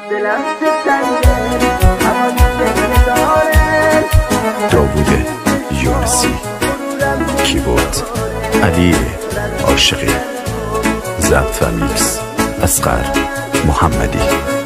دلم چه سنگه هوای گریه داره. داوود یونسی، کیبورد علی عاشقی، ضبط و میکس اصغر محمدی.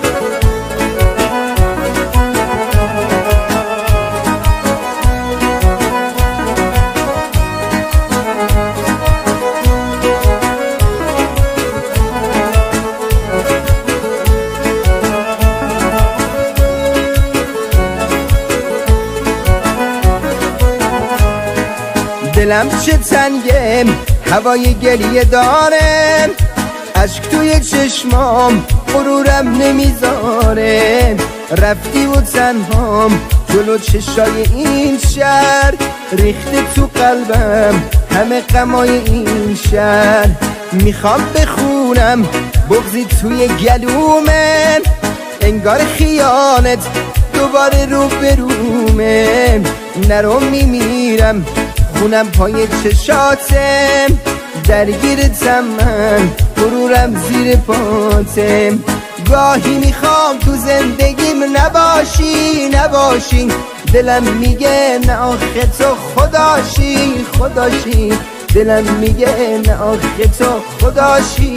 دلم چه تنگه هوای گریه داره، اشک توی چشمام غرورم نمیذاره. رفتی و تنهام جلو چشای این شهر، ریخته تو قلبم همه غمای این شهر. میخوام بخونم بغضی توی گلومه، انگار خیانت دوباره رو برومه. نرو میمیرم خونم پای چشاتم، درگیرتم من غرورم زیر پاتم. گاهی میخوام تو زندگیم نباشی، دلم میگه نه آخه تو خداشی. دلم میگه نه آخه تو خداشی.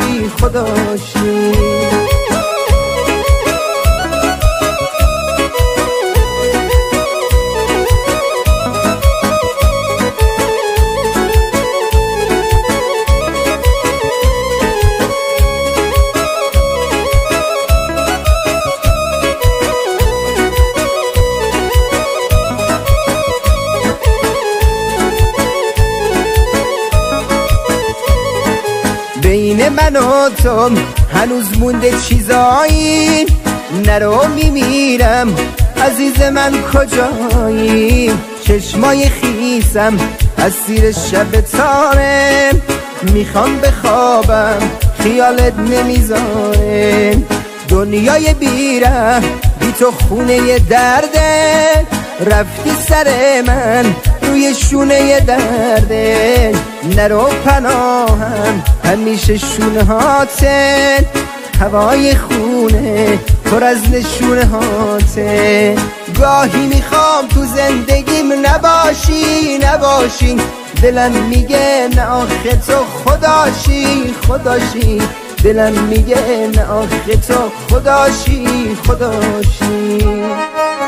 بین من و تو هنوز مونده چیزایی، نرو میمیرم عزیز من کجایی. چشمای خیسم از زیر شب تاره، میخوام بخوابم خیالت نمیذاره. دنیای بیره بی تو خونه درده، رفتی سر من روی شونه درده. نرو پناهم همیشه شونه هاته، هوای خونه پر از نشونه هاته. گاهی میخوام تو زندگیم نباشی، دلم میگه نه آخه تو خداشی. دلم میگه نه آخه تو خداشی.